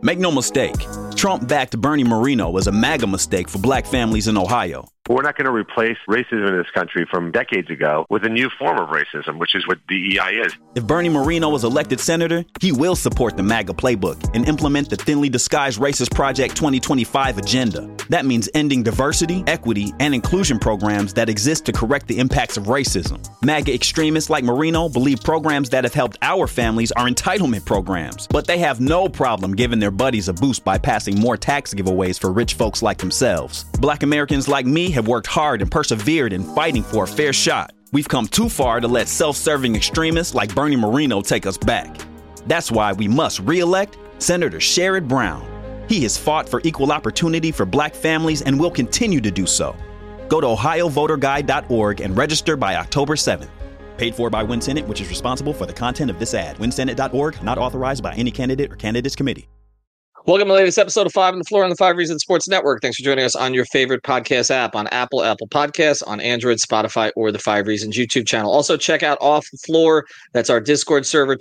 Make no mistake, Trump-backed Bernie Moreno was a MAGA mistake for black families in Ohio. We're not going to replace racism in this country from decades ago with a new form of racism, which is what DEI is. If Bernie Moreno was elected senator, he will support the MAGA playbook and implement the thinly disguised Racist Project 2025 agenda. That means ending diversity, equity, and inclusion programs that exist to correct the impacts of racism. MAGA extremists like Moreno believe programs that have helped our families are entitlement programs, but they have no problem giving their buddies a boost by passing more tax giveaways for rich folks like themselves. Black Americans like me have worked hard and persevered in fighting for a fair shot. We've come too far to let self-serving extremists like Bernie Moreno take us back. That's why we must re-elect Senator Sherrod Brown. He has fought for equal opportunity for black families and will continue to do so. Go to ohiovoterguide.org and register by October 7th. Paid for by WinSenate, which is responsible for the content of this ad. WinSenate.org, not authorized by any candidate or candidates committee. Welcome to the latest episode of 5 on the Floor on the 5 Reasons Sports Network. Thanks for joining us on your favorite podcast app, on Apple Podcasts, on Android, Spotify, or the 5 Reasons YouTube channel. Also, check out Off the Floor. That's our Discord server,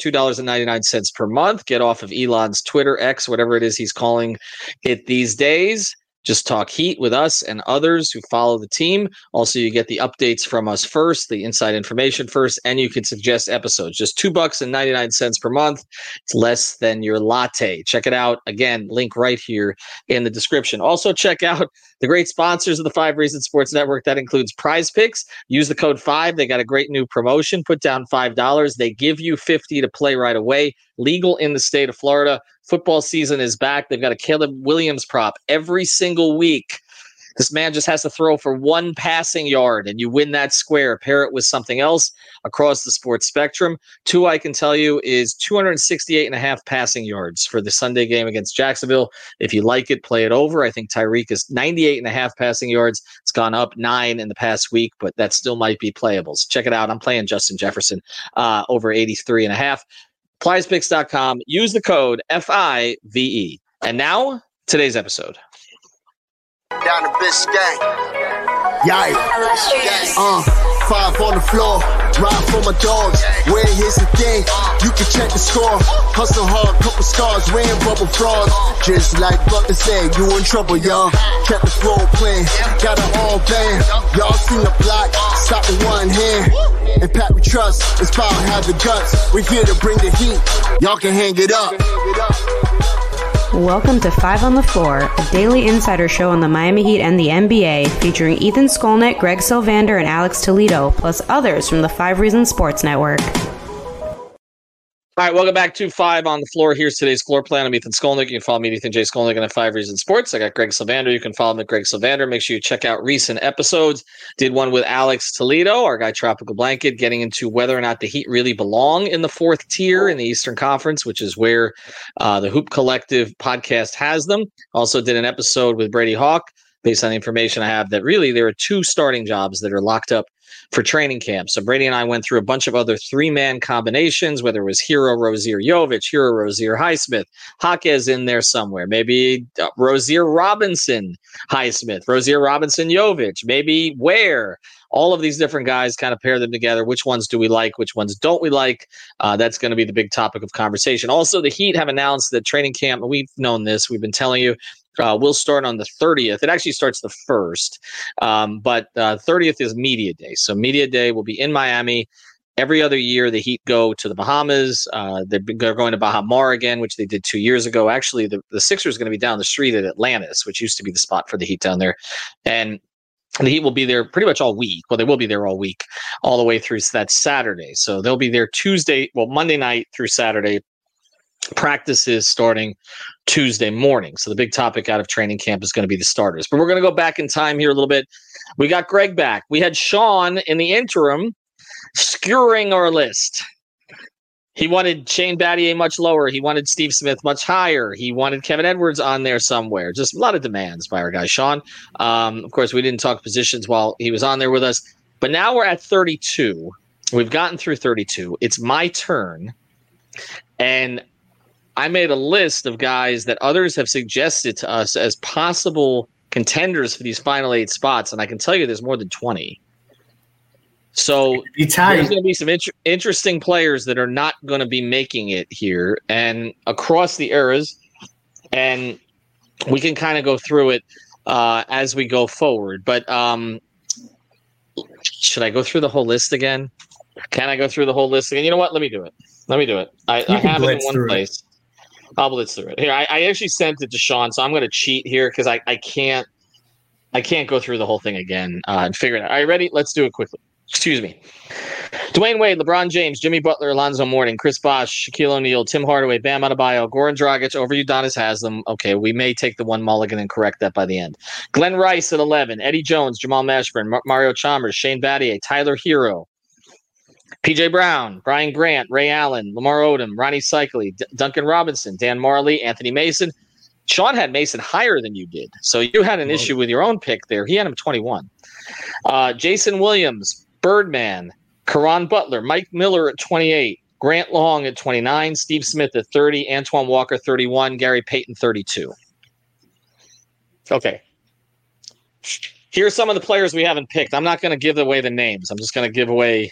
$2.99 per month. Get off of Elon's Twitter, X, whatever it is he's calling it these days. Just talk Heat with us and others who follow the team. Also, you get the updates from us first, the inside information first, and you can suggest episodes. Just $2.99 per month. It's less than your latte. Check it out. Again, link right here in the description. Also, check out the great sponsors of the 5 Reasons Sports Network. That includes Prize Picks. Use the code 5. They got a great new promotion. Put down $5. They give you $50 to play right away. Legal in the state of Florida. Football season is back. They've got a Caleb Williams prop every single week. This man just has to throw for one passing yard, and you win that square. Pair it with something else across the sports spectrum. 2, I can tell you, is 268.5 passing yards for the Sunday game against Jacksonville. If you like it, play it over. I think Tyreek is 98.5 passing yards. It's gone up 9 in the past week, but that still might be playable. So check it out. I'm playing Justin Jefferson over 83.5. Prizepicks.com. Use the code FIVE. And now, today's episode. Down to Biscayne. Yikes. 5 on the floor. Ride for my dogs. Where here's the thing. You can check the score. Hustle hard, couple scars, wearing bubble frogs. Just like Butler said, you in trouble, y'all. Kept the floor playing. Got it all band. Y'all seen the block. Stop with one hand. And Pat we trust. It's power, have the guts. We're here to bring the heat. Y'all can hang it up. Welcome to 5 on the Floor, a daily insider show on the Miami Heat and the NBA, featuring Ethan Skolnick, Greg Sylvander, and Alex Toledo, plus others from the 5 Reasons Sports Network. All right, welcome back to 5 on the Floor. Here's today's floor plan. I'm Ethan Skolnick. You can follow me, Ethan J. Skolnick, on 5 Reasons Sports. I got Greg Sylvander. You can follow me at Greg Sylvander. Make sure you check out recent episodes. Did one with Alex Toledo, our guy Tropical Blanket, getting into whether or not the Heat really belong in the 4th tier in the Eastern Conference, which is where the Hoop Collective podcast has them. Also did an episode with Brady Hawk, based on the information I have, that really there are 2 starting jobs that are locked up for training camp. So Brady and I went through a bunch of other 3-man combinations, whether it was Hero, Rozier, Jovic, Hero, Rozier, Highsmith, Jaquez in there somewhere, maybe Rozier, Robinson, Highsmith, Rozier, Robinson, Jovic, maybe Ware. All of these different guys, kind of pair them together. Which ones do we like? Which ones don't we like? That's going to be the big topic of conversation. Also, the Heat have announced that training camp, we've known this, we've been telling you, we'll start on the 30th. It actually starts the 1st, but 30th is Media Day. So Media Day will be in Miami. Every other year, the Heat go to the Bahamas. They're going to Baha Mar again, which they did 2 years ago. Actually, the Sixers are going to be down the street at Atlantis, which used to be the spot for the Heat down there. And the Heat will be there pretty much all week. Well, they will be there all week, all the way through that Saturday. So they'll be there Monday night through Saturday. Practices starting Tuesday morning. So the big topic out of training camp is going to be the starters. But we're going to go back in time here a little bit. We got Greg back. We had Sean in the interim skewering our list. He wanted Shane Battier much lower. He wanted Steve Smith much higher. He wanted Kevin Edwards on there somewhere. Just a lot of demands by our guy, Sean. Of course, we didn't talk positions while he was on there with us. But now we're at 32. We've gotten through 32. It's my turn. And I made a list of guys that others have suggested to us as possible contenders for these final 8 spots. And I can tell you there's more than 20. So there's going to be some interesting players that are not going to be making it here. And across the eras, And we can kind of go through it as we go forward. But should I go through the whole list again? Can I go through the whole list again? You know what? Let me do it. I have it in one place. I'll blitz through it. Here, I actually sent it to Sean, so I'm going to cheat here because I can't go through the whole thing again and figure it out. All right, ready? Let's do it quickly. Excuse me. Dwayne Wade, LeBron James, Jimmy Butler, Alonzo Mourning, Chris Bosh, Shaquille O'Neal, Tim Hardaway, Bam Adebayo, Goran Dragic, over Udonis Haslem. Okay, we may take the one mulligan and correct that by the end. Glenn Rice at 11, Eddie Jones, Jamal Mashburn, Mario Chalmers, Shane Battier, Tyler Hero, P.J. Brown, Brian Grant, Ray Allen, Lamar Odom, Ronnie Cycli, Duncan Robinson, Dan Marley, Anthony Mason. Sean had Mason higher than you did, so you had an issue with your own pick there. He had him 21. Jason Williams, Birdman, Caron Butler, Mike Miller at 28, Grant Long at 29, Steve Smith at 30, Antoine Walker 31, Gary Payton 32. Okay. Here's some of the players we haven't picked. I'm not going to give away the names. I'm just going to give away,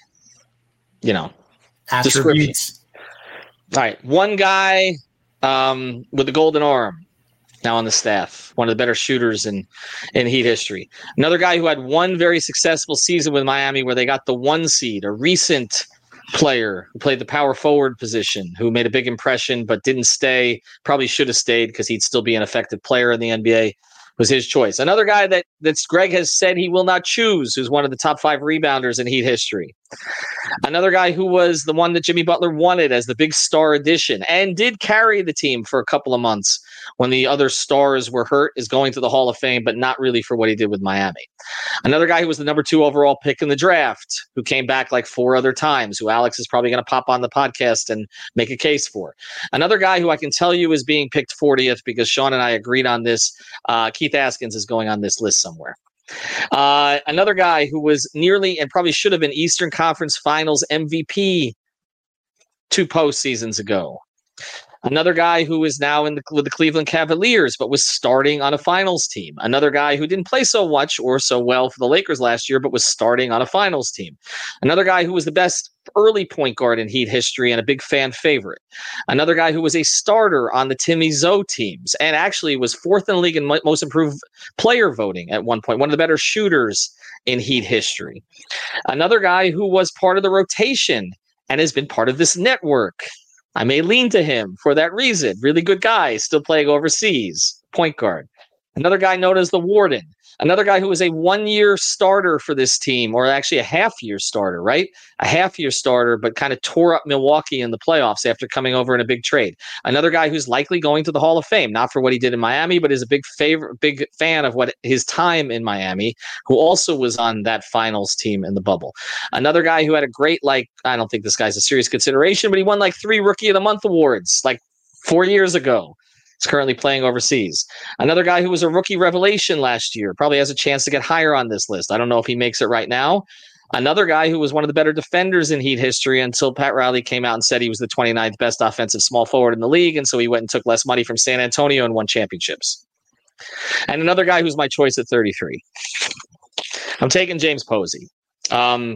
descriptions. All right. One guy with the golden arm now on the staff, one of the better shooters in Heat history. Another guy who had one very successful season with Miami where they got the 1 seed, a recent player who played the power forward position, who made a big impression but didn't stay, probably should have stayed because he'd still be an effective player in the NBA, was his choice. Another guy that's Greg has said he will not choose, who's one of the top 5 rebounders in Heat history. Another guy who was the one that Jimmy Butler wanted as the big star addition and did carry the team for a couple of months when the other stars were hurt, is going to the Hall of Fame, but not really for what he did with Miami. Another guy who was the number 2 overall pick in the draft, who came back like 4 other times, who Alex is probably going to pop on the podcast and make a case for. Another guy who I can tell you is being picked 40th because Sean and I agreed on this. Keith Askins is going on this list somewhere. Another guy who was nearly and probably should have been Eastern Conference Finals MVP 2 postseasons ago. Another guy who is now with the Cleveland Cavaliers, but was starting on a finals team. Another guy who didn't play so much or so well for the Lakers last year, but was starting on a finals team. Another guy who was the best early point guard in Heat history and a big fan favorite. Another guy who was a starter on the Timmy Zoe teams and actually was 4th in the league in most improved player voting at one point, one of the better shooters in Heat history. Another guy who was part of the rotation and has been part of this network. I may lean to him for that reason. Really good guy, still playing overseas, point guard. Another guy known as the Warden. Another guy who was a 1-year starter for this team, or actually a half-year starter, right? A half-year starter, but kind of tore up Milwaukee in the playoffs after coming over in a big trade. Another guy who's likely going to the Hall of Fame, not for what he did in Miami, but is a big fan of what his time in Miami, who also was on that finals team in the bubble. Another guy who had a great, I don't think this guy's a serious consideration, but he won 3 Rookie of the Month awards 4 years ago. He's currently playing overseas. Another guy who was a rookie revelation last year, probably has a chance to get higher on this list. I don't know if he makes it right now. Another guy who was one of the better defenders in Heat history until Pat Riley came out and said he was the 29th best offensive small forward in the league, and so he went and took less money from San Antonio and won championships. And another guy who's my choice at 33. I'm taking James Posey. Kind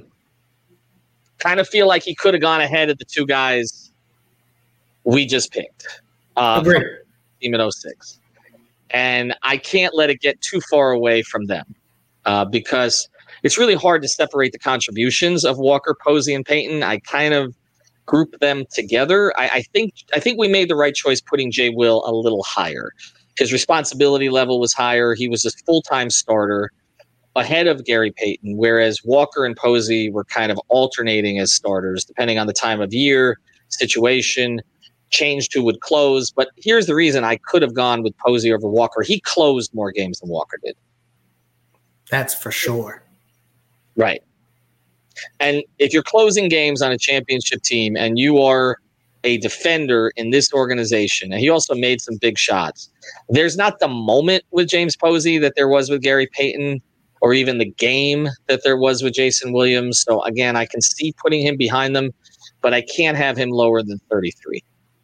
of feel like he could have gone ahead of the 2 guys we just picked. Agreed. Team in 06. And I can't let it get too far away from them because it's really hard to separate the contributions of Walker, Posey, and Payton. I kind of group them together. I think we made the right choice putting Jay Will a little higher. His responsibility level was higher. He was a full-time starter ahead of Gary Payton, whereas Walker and Posey were kind of alternating as starters depending on the time of year, situation, changed who would close. But here's the reason I could have gone with Posey over Walker. He closed more games than Walker did. That's for sure. Right. And if you're closing games on a championship team and you are a defender in this organization, and he also made some big shots, there's not the moment with James Posey that there was with Gary Payton or even the game that there was with Jason Williams. So again, I can see putting him behind them, but I can't have him lower than 33.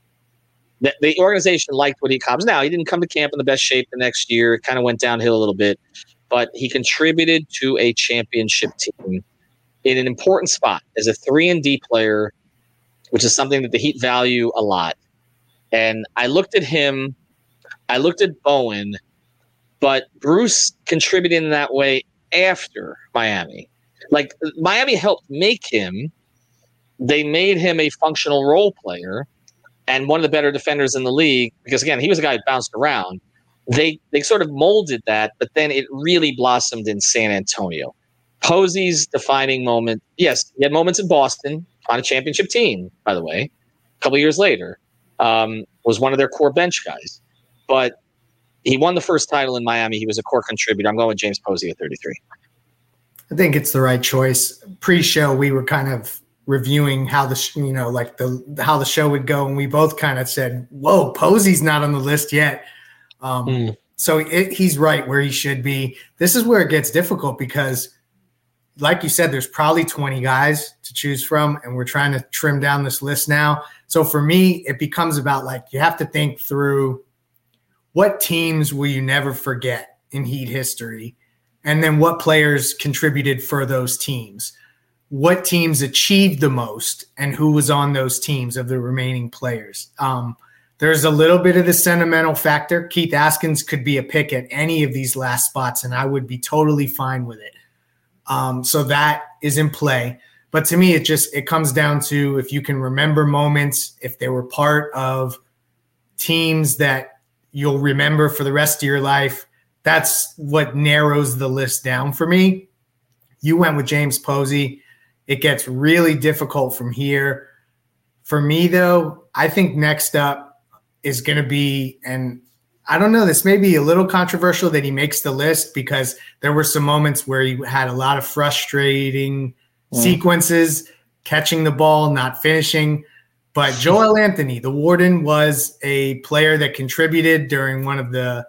The organization liked what he comes. Now, he didn't come to camp in the best shape the next year. It kind of went downhill a little bit, but he contributed to a championship team in an important spot as a 3-and-D player, which is something that the Heat value a lot. And I looked at him I looked at Bowen, but Bruce contributed in that way after Miami. Like, Miami helped make him. They made him a functional role player and one of the better defenders in the league because, again, he was a guy who bounced around. They sort of molded that, but then it really blossomed in San Antonio. Posey's defining moment, yes, he had moments in Boston on a championship team, by the way, a couple of years later, was one of their core bench guys. But he won the first title in Miami. He was a core contributor. I'm going with James Posey at 33. I think it's the right choice. Pre-show, we were kind of reviewing how how the show would go, and we both kind of said, "Whoa, Posey's not on the list yet." So he's right where he should be. This is where it gets difficult because, like you said, there's probably 20 guys to choose from, and we're trying to trim down this list now. So for me, it becomes about you have to think through what teams will you never forget in Heat history, and then what players contributed for those teams. What teams achieved the most and who was on those teams of the remaining players. There's a little bit of the sentimental factor. Keith Askins could be a pick at any of these last spots, and I would be totally fine with it. So that is in play. But to me, it comes down to if you can remember moments, if they were part of teams that you'll remember for the rest of your life. That's what narrows the list down for me. You went with James Posey. It gets really difficult from here. For me, though, I think next up is going to be, and I don't know, this may be a little controversial that he makes the list because there were some moments where he had a lot of frustrating sequences, catching the ball, not finishing. But Joel Anthony, the Warden, was a player that contributed during the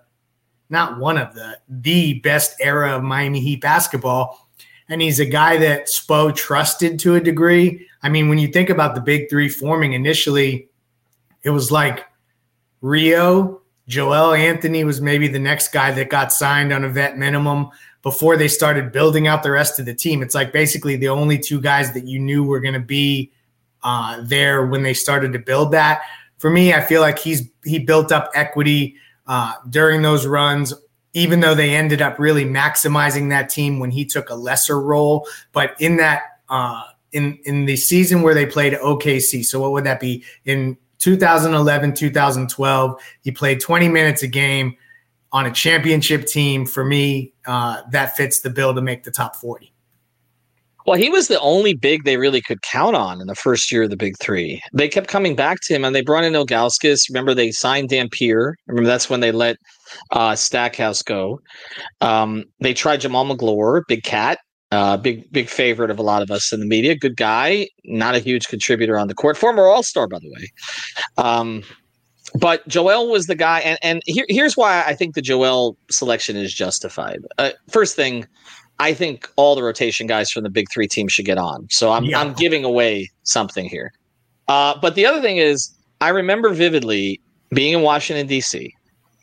best era of Miami Heat basketball. And he's a guy that Spo trusted to a degree. I mean, when you think about the big three forming initially, it was like Rio, Joel Anthony was maybe the next guy that got signed on a vet minimum before they started building out the rest of the team. It's like basically the only two guys that you knew were going to be there when they started to build that. For me, I feel like he built up equity during those runs, even though they ended up really maximizing that team when he took a lesser role. But in that in the season where they played OKC, so what would that be? In 2011, 2012, he played 20 minutes a game on a championship team. For me, that fits the bill to make the top 40. Well, he was the only big they really could count on in the first year of the Big Three. They kept coming back to him, and they brought in Ilgauskas. Remember, they signed Dampier. Remember, that's when they let Stackhouse go. They tried Jamal McGlure, Big Cat, big favorite of a lot of us in the media. Good guy, not a huge contributor on the court. Former All-Star, by the way. But Joel was the guy, and here's why I think the Joel selection is justified. First thing, I think all the rotation guys from the Big Three team should get on. So I'm giving away something here. But the other thing is, I remember vividly being in Washington, D.C.,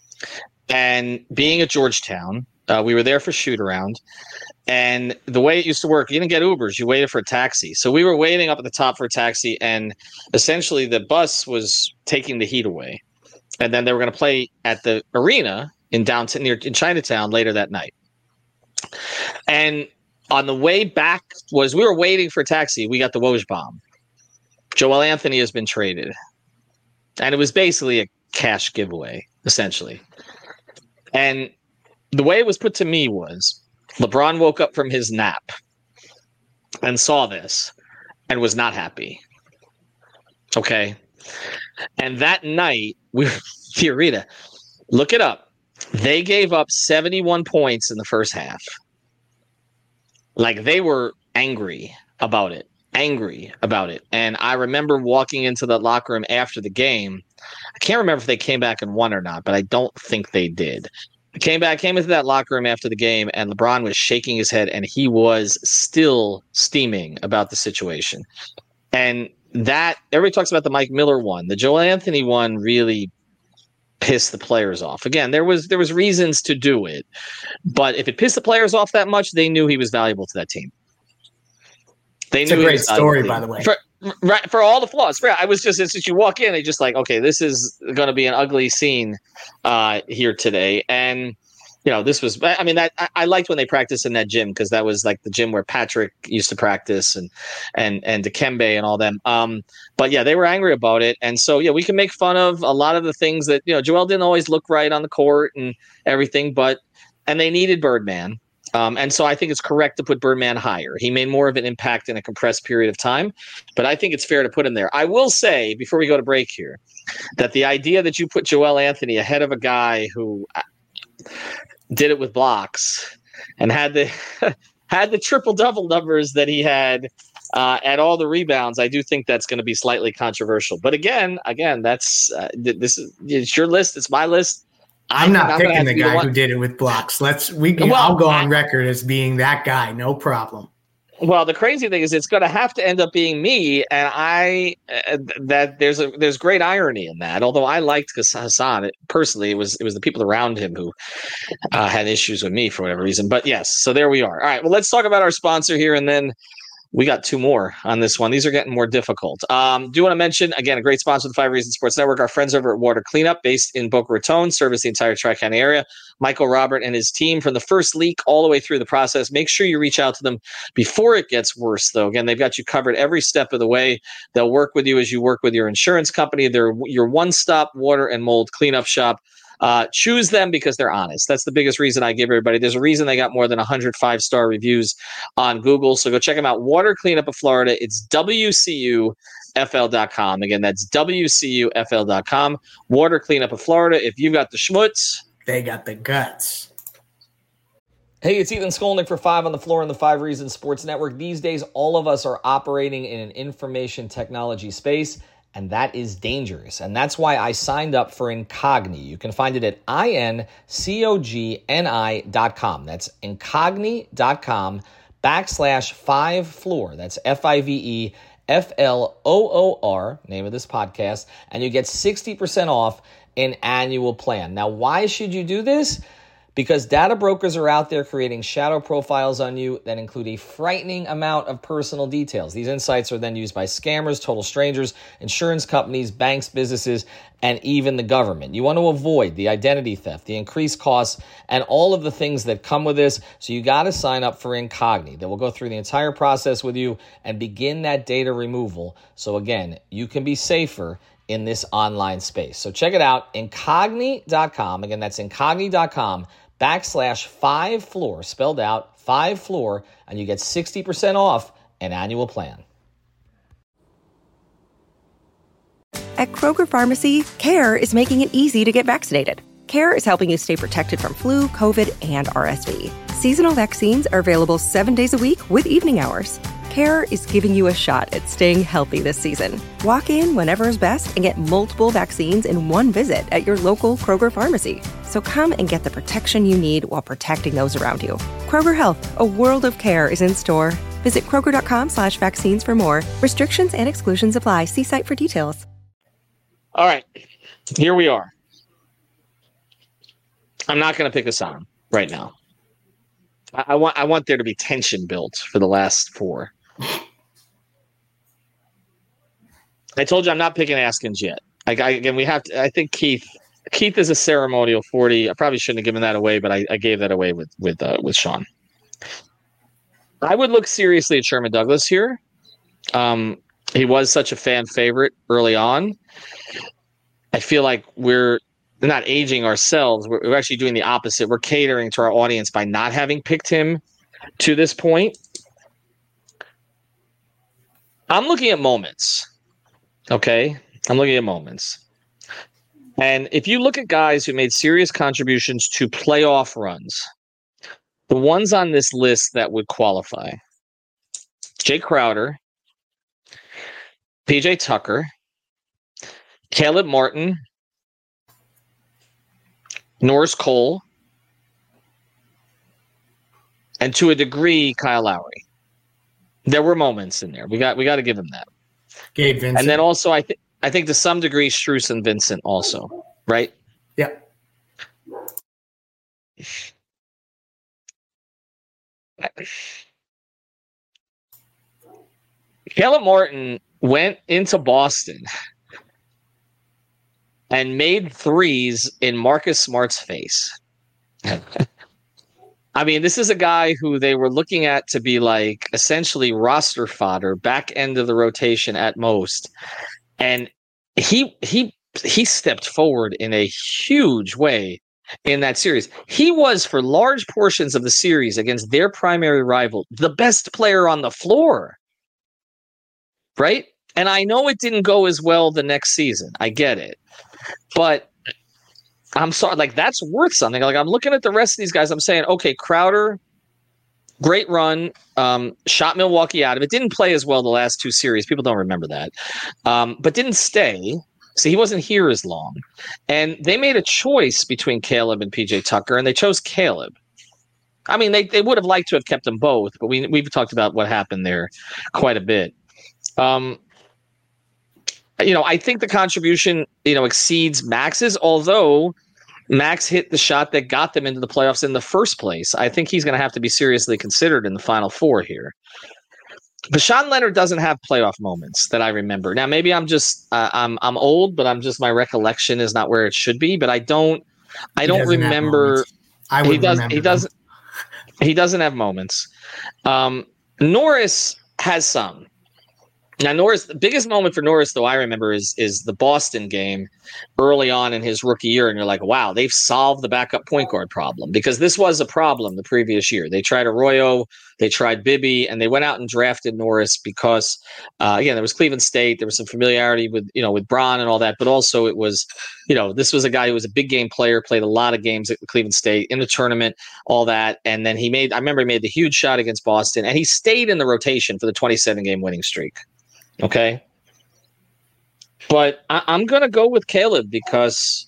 and being at Georgetown. We were there for shoot-around. And the way it used to work, you didn't get Ubers. You waited for a taxi. So we were waiting up at the top for a taxi, and essentially the bus was taking the Heat away. And then they were going to play at the arena in downtown, in Chinatown later that night. And on the way back, we were waiting for a taxi, we got the Woj bomb. Joel Anthony has been traded. And it was basically a cash giveaway, essentially. And the way it was put to me was LeBron woke up from his nap and saw this and was not happy. Okay. And that night, we were Fiorita. Look it up. They gave up 71 points in the first half. Like, they were angry about it. And I remember walking into the locker room after the game. I can't remember if they came back and won or not, but I don't think they did. Came into that locker room after the game, and LeBron was shaking his head, and he was still steaming about the situation. And that, everybody talks about the Mike Miller one. The Joel Anthony one really pissed the players off. Again, there was reasons to do it, but if it pissed the players off that much, they knew he was valuable to that team. They It's knew a he great was story, ugly. by the way. For all the flaws. I was just, since you walk in, they just like, okay, this is going to be an ugly scene here today. And, this was, I mean, I liked when they practiced in that gym, because that was like the gym where Patrick used to practice and Dikembe and all them. But yeah, they were angry about it. And so, yeah, we can make fun of a lot of the things that, Joel didn't always look right on the court and everything, and they needed Birdman. And so I think it's correct to put Birdman higher. He made more of an impact in a compressed period of time, but I think it's fair to put him there. I will say, before we go to break here, that the idea that you put Joel Anthony ahead of a guy who did it with blocks and had the triple-double numbers that he had at all the rebounds, I do think that's going to be slightly controversial. But again, that's it's your list. It's my list. I'm not picking the guy who did it with blocks. I'll go on record as being that guy. No problem. Well, the crazy thing is, it's going to have to end up being me, and there's great irony in that. Although I liked Hassan personally, it was the people around him who had issues with me for whatever reason. But yes, so there we are. All right, well, let's talk about our sponsor here, and then we got two more on this one. These are getting more difficult. Do want to mention, again, a great sponsor of the 5 Reasons Sports Network, our friends over at Water Cleanup, based in Boca Raton, service the entire Tri-County area. Michael Robert and his team, from the first leak all the way through the process. Make sure you reach out to them before it gets worse, though. Again, they've got you covered every step of the way. They'll work with you as you work with your insurance company. They're your one-stop water and mold cleanup shop. Choose them because they're honest. That's the biggest reason I give everybody. There's a reason they got more than 100 5-star reviews on Google. So go check them out. Water Cleanup of Florida. It's WCUFL.com. Again, that's WCUFL.com. Water Cleanup of Florida. If you've got the schmutz, they got the guts. Hey, it's Ethan Skolnick for 5 on the Floor on the 5 Reasons Sports Network. These days, all of us are operating in an information technology space, and that is dangerous. And that's why I signed up for Incogni. You can find it at incogni.com. That's incogni.com/5floor. That's FIVEFLOOR, name of this podcast. And you get 60% off an annual plan. Now, why should you do this? Because data brokers are out there creating shadow profiles on you that include a frightening amount of personal details. These insights are then used by scammers, total strangers, insurance companies, banks, businesses, and even the government. You want to avoid the identity theft, the increased costs, and all of the things that come with this. So you got to sign up for Incogni. That will go through the entire process with you and begin that data removal. So again, you can be safer in this online space. So check it out, incogni.com. Again, that's incogni.com/5floor, spelled out 5floor, and you get 60% off an annual plan. At Kroger Pharmacy, CARE is making it easy to get vaccinated. CARE is helping you stay protected from flu, COVID, and RSV. Seasonal vaccines are available 7 days a week with evening hours. CARE is giving you a shot at staying healthy this season. Walk in whenever is best and get multiple vaccines in one visit at your local Kroger pharmacy. So come and get the protection you need while protecting those around you. Kroger Health, a world of care, is in store. Visit Kroger.com/vaccines for more. Restrictions and exclusions apply. See site for details. All right, here we are. I'm not going to pick Hassan right now. I want there to be tension built for the last 4. I told you I'm not picking Askins yet. Again, we have to. I think Keith is a ceremonial 40. I probably shouldn't have given that away, but I gave that away with Sean. I would look seriously at Sherman Douglas here. He was such a fan favorite early on. I feel like we're not aging ourselves. We're actually doing the opposite. We're catering to our audience by not having picked him to this point. I'm looking at moments. Okay? I'm looking at moments. And if you look at guys who made serious contributions to playoff runs, the ones on this list that would qualify: Jay Crowder, PJ Tucker, Caleb Martin, Norris Cole, and to a degree, Kyle Lowry. There were moments in there. We got to give him that. Gabe Vincent. And then also, I think to some degree, Strus and Vincent also, right? Yeah. Caleb Martin went into Boston and made threes in Marcus Smart's face. I mean, this is a guy who they were looking at to be like essentially roster fodder, back end of the rotation at most. And he stepped forward in a huge way in that series. He was, for large portions of the series against their primary rival, the best player on the floor. Right? And I know it didn't go as well the next season. I get it. But I'm sorry, like, that's worth something. Like, I'm looking at the rest of these guys. I'm saying, okay, Crowder, great run, shot Milwaukee out of it. Didn't play as well the last two series. People don't remember that. But didn't stay. So he wasn't here as long. And they made a choice between Caleb and PJ Tucker, and they chose Caleb. I mean, they would have liked to have kept them both, but we've talked about what happened there quite a bit. I think the contribution, exceeds Max's, although Max hit the shot that got them into the playoffs in the first place. I think he's going to have to be seriously considered in the Final Four here. But Sean Leonard doesn't have playoff moments that I remember. Now, maybe I'm just I'm old, but my recollection is not where it should be. But I don't remember. He doesn't have moments. Norris has some. Now, Norris, the biggest moment for Norris, though, I remember is the Boston game early on in his rookie year. And you're like, wow, they've solved the backup point guard problem, because this was a problem the previous year. They tried Arroyo, they tried Bibby, and they went out and drafted Norris because, again, there was Cleveland State. There was some familiarity with Bron and all that. But also it was, this was a guy who was a big game player, played a lot of games at Cleveland State in the tournament, all that. And then I remember he made the huge shot against Boston, and he stayed in the rotation for the 27-game winning streak. Okay. But I'm going to go with Caleb because,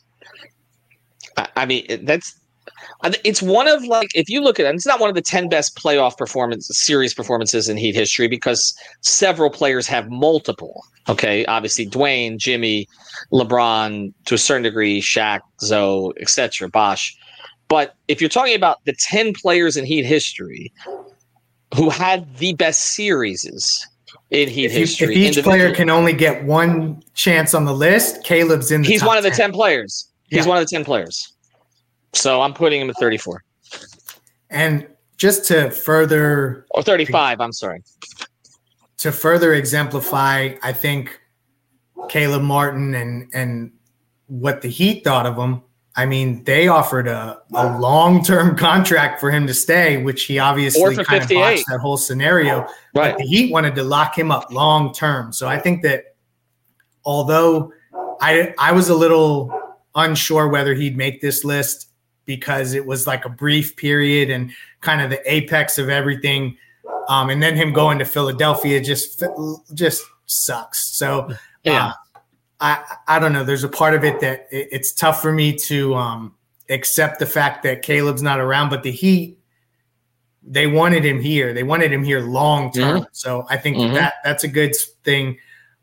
it's one of, like, if you look at it, it's not one of the 10 best playoff series performances in Heat history, because several players have multiple. Okay. Obviously, Dwayne, Jimmy, LeBron, to a certain degree, Shaq, Zoe, etc., Bosh. But if you're talking about the 10 players in Heat history who had the best series in Heat history. If each player can only get one chance on the list, Caleb's in the He's top one of the 10. 10 players. He's one of the 10 players. So I'm putting him at 34. And just to further... Or 35, I'm sorry. To further exemplify, I think, Caleb Martin and what the Heat thought of him, I mean, they offered a long-term contract for him to stay, which he obviously kind of botched that whole scenario. Right. But the Heat wanted to lock him up long-term. So I think that although I was a little unsure whether he'd make this list because it was like a brief period and kind of the apex of everything, and then him going to Philadelphia just sucks. So yeah. I don't know. There's a part of it that it's tough for me to accept the fact that Caleb's not around, but the Heat, they wanted him here. They wanted him here long term. Mm-hmm. So I think that's a good thing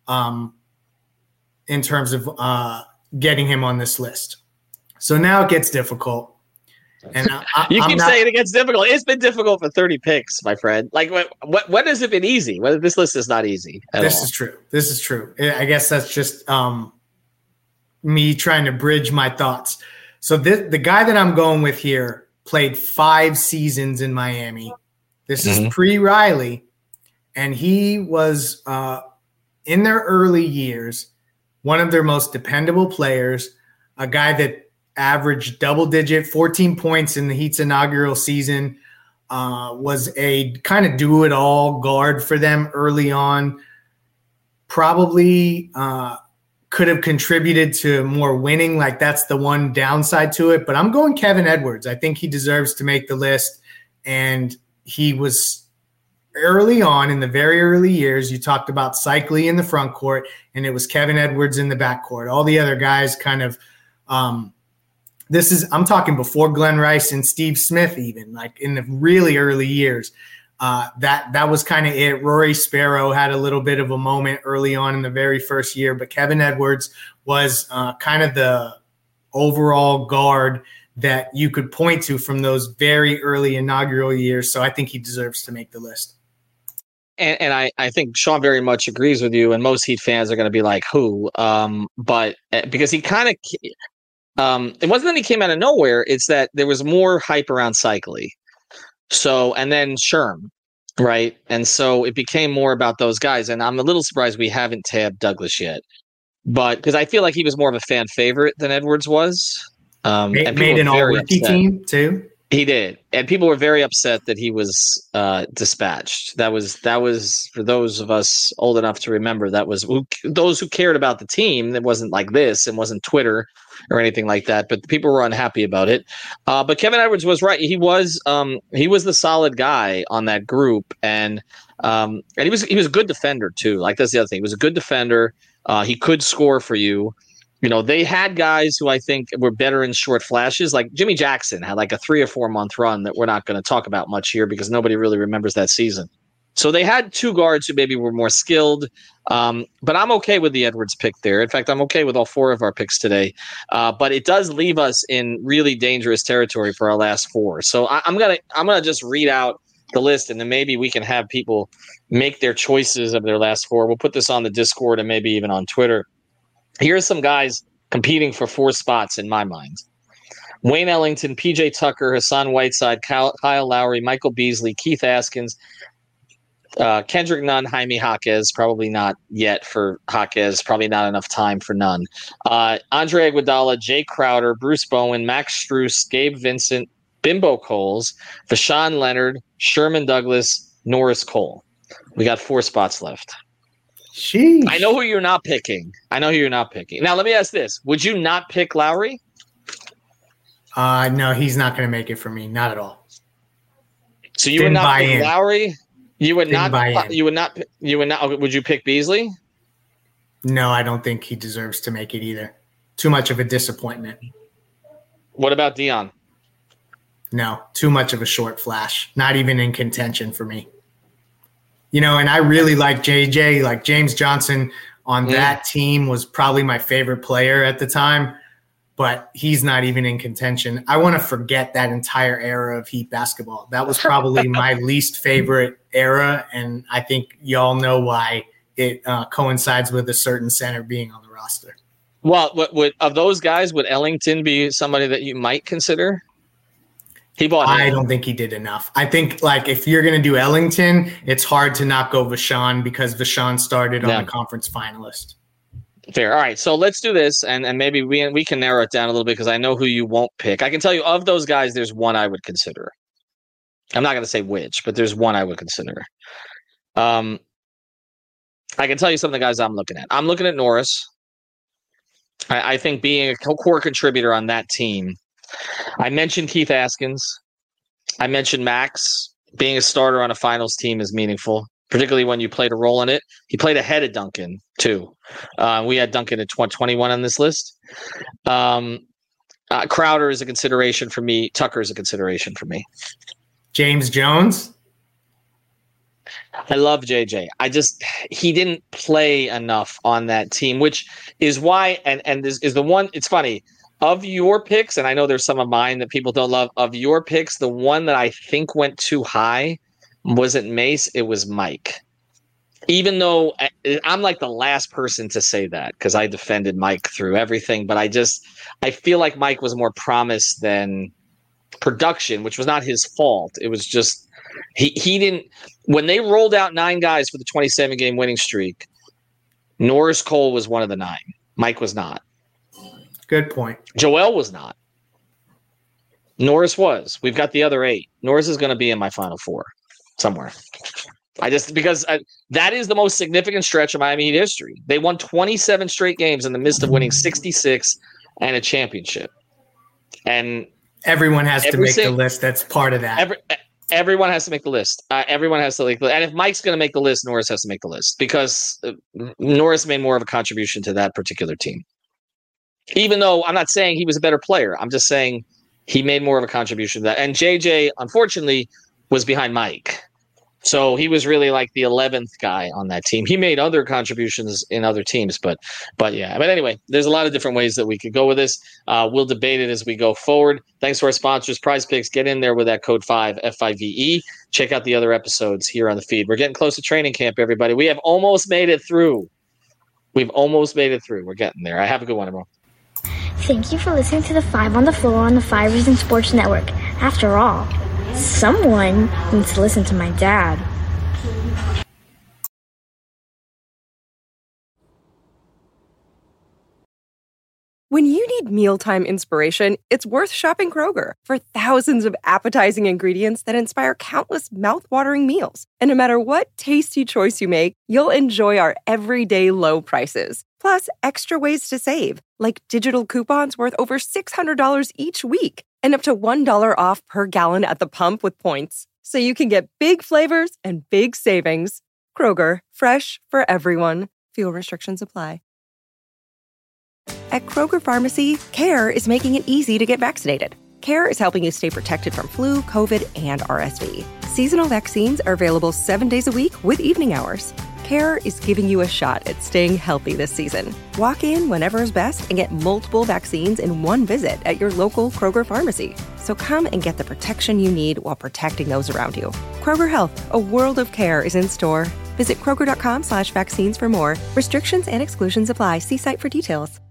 in terms of getting him on this list. So now it gets difficult. And you keep saying it gets difficult. It's been difficult for 30 picks, my friend. Like, what has it been easy? Well, this list is not easy at all. This is true. I guess that's just me trying to bridge my thoughts. So the guy that I'm going with here played 5 seasons in Miami. This is pre-Riley, and he was in their early years one of their most dependable players, a guy that averaged double-digit 14 points in the Heat's inaugural season, was a kind of do-it-all guard for them early on, probably could have contributed to more winning. Like, that's the one downside to it. But I'm going Kevin Edwards. I think he deserves to make the list. And he was early on in the very early years. You talked about Cycli in the front court, and it was Kevin Edwards in the back court. All the other guys kind of I'm talking before Glenn Rice and Steve Smith, even like in the really early years. That was kind of it. Rory Sparrow had a little bit of a moment early on in the very first year, but Kevin Edwards was kind of the overall guard that you could point to from those very early inaugural years. So I think he deserves to make the list. I think Sean very much agrees with you, and most Heat fans are going to be like, who? But because he kind of, it wasn't that he came out of nowhere. It's that there was more hype around Cycli. So, and then Sherm, right? And so it became more about those guys. And I'm a little surprised we haven't tabbed Douglas yet. But because I feel like he was more of a fan favorite than Edwards was. Made an all-rookie team, too. He did, and people were very upset that he was dispatched. That was for those of us old enough to remember. That was those who cared about the team. It wasn't like this, and wasn't Twitter or anything like that. But the people were unhappy about it. But Kevin Edwards was right. He was the solid guy on that group, and he was a good defender too. Like that's the other thing. He was a good defender. He could score for you. You know, they had guys who I think were better in short flashes. Like Jimmy Jackson had like a 3 or 4 month run that we're not going to talk about much here because nobody really remembers that season. So they had 2 guards who maybe were more skilled. But I'm okay with the Edwards pick there. In fact, I'm okay with all 4 of our picks today. But it does leave us in really dangerous territory for our last 4. So I'm gonna just read out the list, and then maybe we can have people make their choices of their last 4. We'll put this on the Discord and maybe even on Twitter. Here's some guys competing for 4 spots in my mind. Wayne Ellington, PJ Tucker, Hassan Whiteside, Kyle Lowry, Michael Beasley, Keith Askins, Kendrick Nunn, Jaime Jaquez, probably not yet for Jaquez, probably not enough time for Nunn. Andre Iguodala, Jay Crowder, Bruce Bowen, Max Strus, Gabe Vincent, Bimbo Coles, Vashawn Leonard, Sherman Douglas, Norris Cole. We got 4 spots left. Sheesh. I know who you're not picking. Now, let me ask this. Would you not pick Lowry? No, he's not going to make it for me. Not at all. So you would not pick Lowry? You would not. Would you pick Beasley? No, I don't think he deserves to make it either. Too much of a disappointment. What about Dion? No, too much of a short flash. Not even in contention for me. You know, and I really like JJ. Like James Johnson on that team was probably my favorite player at the time, but he's not even in contention. I want to forget that entire era of Heat basketball. That was probably my least favorite era, and I think y'all know why it coincides with a certain center being on the roster. Well, of those guys, would Ellington be somebody that you might consider? I don't think he did enough. I think, like, if you're going to do Ellington, it's hard to not go Vashawn because Vashawn started on the conference finalist. Fair. All right, so let's do this, and maybe we can narrow it down a little bit because I know who you won't pick. I can tell you, of those guys, there's one I would consider. I'm not going to say which, but there's one I would consider. I can tell you some of the guys I'm looking at. I'm looking at Norris. I think being a core contributor on that team. I mentioned Keith Askins. I mentioned Max. Being a starter on a finals team is meaningful, particularly when you played a role in it. He played ahead of Duncan, too. We had Duncan at 21 on this list. Crowder is a consideration for me. Tucker is a consideration for me. James Jones? I love JJ. He didn't play enough on that team, which is why, and this is the one, it's funny. Of your picks, and I know there's some of mine that people don't love, of your picks, the one that I think went too high wasn't Mace, it was Mike. Even though I'm like the last person to say that because I defended Mike through everything, but I feel like Mike was more promise than production, which was not his fault. It was just he didn't – when they rolled out 9 guys for the 27-game winning streak, Norris Cole was one of the 9. Mike was not. Good point. Joel was not. Norris was. We've got the other 8. Norris is going to be in my final 4 somewhere. Because that is the most significant stretch of Miami Heat history. They won 27 straight games in the midst of winning 66 and a championship. And everyone has to make the list. That's part of that. Everyone has to make the list. Everyone has to and if Mike's going to make the list, Norris has to make the list because Norris made more of a contribution to that particular team. Even though I'm not saying he was a better player, I'm just saying he made more of a contribution to that. And JJ, unfortunately, was behind Mike. So he was really like the 11th guy on that team. He made other contributions in other teams, but yeah. But anyway, there's a lot of different ways that we could go with this. We'll debate it as we go forward. Thanks to our sponsors, Prize Picks. Get in there with that code 5, F-I-V-E. Check out the other episodes here on the feed. We're getting close to training camp, everybody. We have almost made it through. We've almost made it through. We're getting there. I have a good one, everyone. Thank you for listening to the 5 on the Floor on the 5 Reasons Sports Network. After all, someone needs to listen to my dad. When you need mealtime inspiration, it's worth shopping Kroger for thousands of appetizing ingredients that inspire countless mouth-watering meals. And no matter what tasty choice you make, you'll enjoy our everyday low prices. Plus, extra ways to save, like digital coupons worth over $600 each week and up to $1 off per gallon at the pump with points. So you can get big flavors and big savings. Kroger, fresh for everyone. Fuel restrictions apply. At Kroger Pharmacy, CARE is making it easy to get vaccinated. CARE is helping you stay protected from flu, COVID, and RSV. Seasonal vaccines are available 7 days a week with evening hours. CARE is giving you a shot at staying healthy this season. Walk in whenever is best and get multiple vaccines in one visit at your local Kroger pharmacy. So come and get the protection you need while protecting those around you. Kroger Health, a world of care is in store. Visit Kroger.com/vaccines for more. Restrictions and exclusions apply. See site for details.